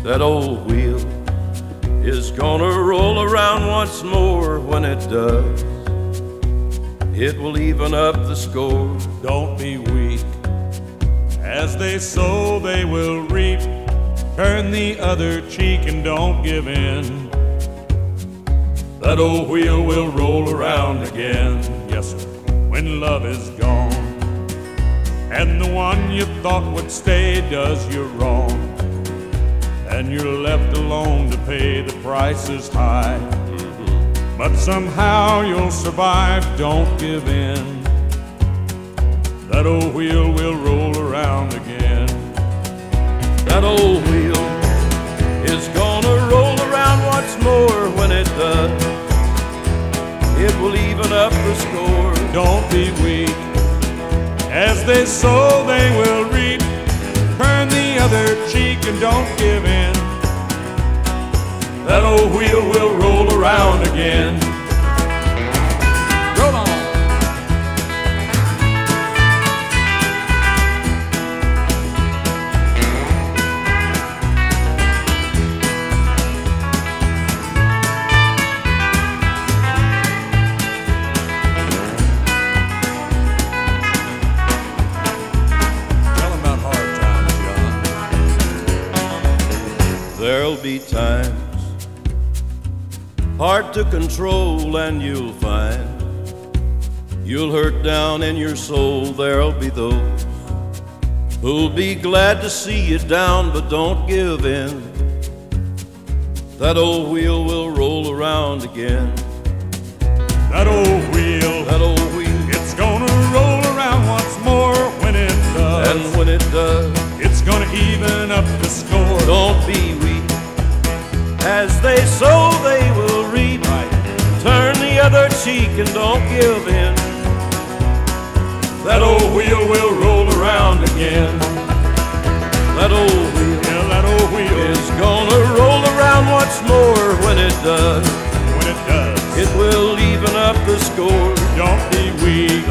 That old wheel is gonna roll around once more. When it does, it will even up the score. Don't be weak. As they sow, they will reap. Turn the other cheek and don't give in. That old wheel will roll around again. Yes, sir. When love is gone and the one you thought would stay does you wrong, and you're left alone to pay the price is high. But somehow you'll survive, don't give in. That old wheel will roll around again. That old wheel is gonna roll around once more. When it does, it will even up the score. Don't be weak. As they sow, they will reap. Turn the other cheek and don't give in. That old wheel will roll around again. Roll on. Tell 'em about hard times, John. There'll be times hard to control, and you'll find you'll hurt down in your soul. There'll be those who'll be glad to see you down, but don't give in. That old wheel will roll around again. That old wheel, it's gonna roll around once more. When it does, And when it does, it's gonna even up the score. don't be weak. As they sow, they will reap. Turn the other cheek and don't give in. That old wheel will roll around again. That old wheel, Yeah, that old wheel, is gonna roll around once more. When it does, when it does, it will even up the score. don't be weak.